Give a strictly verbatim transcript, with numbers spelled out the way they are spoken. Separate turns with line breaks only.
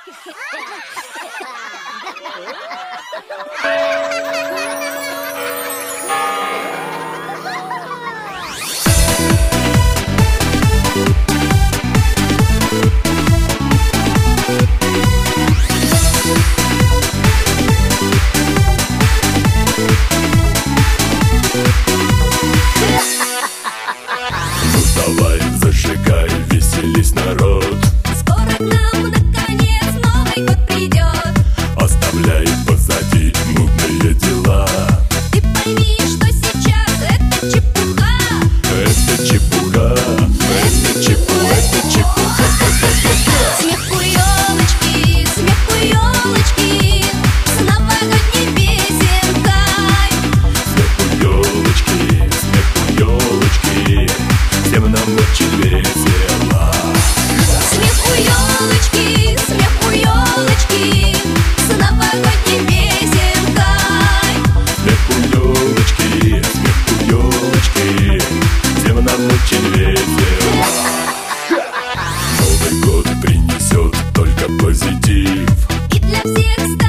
Давай, зажигай, веселись, народ.
Скоро к нам наконец Новый год придет.
Оставляй позади нудные дела.
Ты пойми, что сейчас это чепуха.
Это чепуха, это чепу, это чепуха.
Смех у елочки, смех у елочки, с новогодней песенкой.
Смех у елочки, смех у елочки, всем нам очень весело.
Смех у елочки, смех у елочки, с новогодней песенкой.
Смех у елочки, смех у елочки, всем нам очень весело. Новый год принесет только позитив.
И для всех